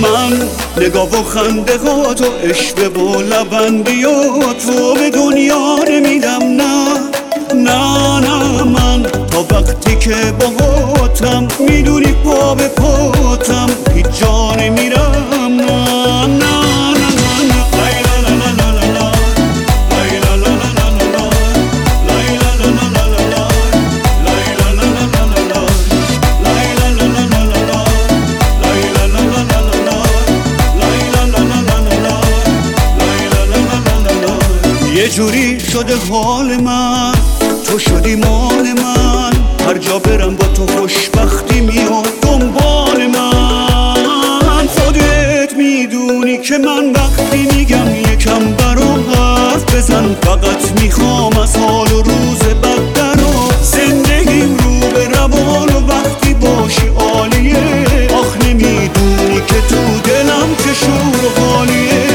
من نگاه و خنده ها تو عشق و لبندیات رو به دنیا نمیدم نه نه نه من تا وقتی که باهاتم میدونی پا به پاتم هیچ جا نمیرم نه نه یه جوری شده حال من تو شدی مال من هر جا برم با تو خوشبختی میاد دنبال من خودت میدونی که من وقتی میگم یکم برام حرف بزن فقط میخوام از حال و روز بد درا زندگیم رو به روان و وقتی باشی عالیه آخ نمیدونی که تو دلم چه شور و حالیه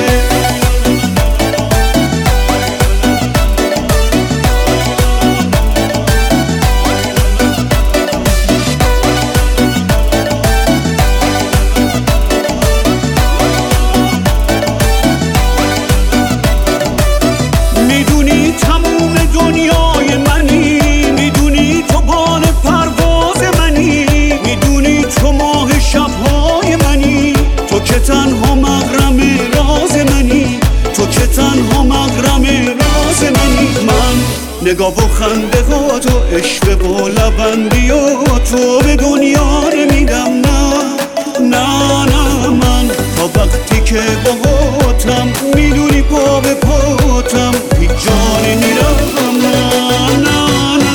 تنها مغرم راز منی تو که تنها مغرم راز منی من نگاه و خنده ها تو عشق و لبندیات تو به دنیا نمیدم نه نه نه من تا وقتی که باهاتم میدونی پا به پاتم هیچ جا نمیرم نه نه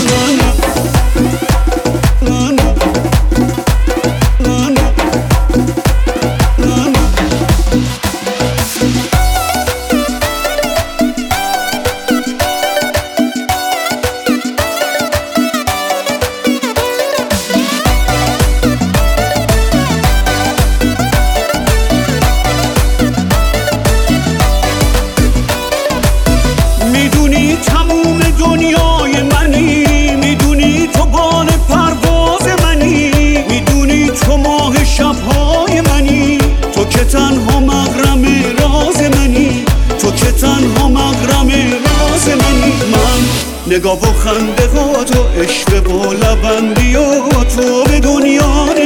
دنیای منی میدونی تو بال پرواز منی میدونی تو ماه شبهای منی تو که تنها مغرم راز منی تو که تنها مغرم راز منی من نگاه و خنده ها تو عشق و لبندیات تو به دنیا